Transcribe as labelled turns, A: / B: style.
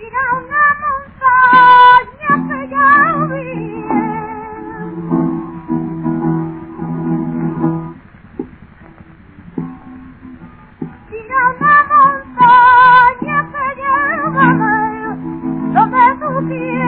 A: Mira una montaña que ya vi. Mira una montaña que llévame donde tú quieras.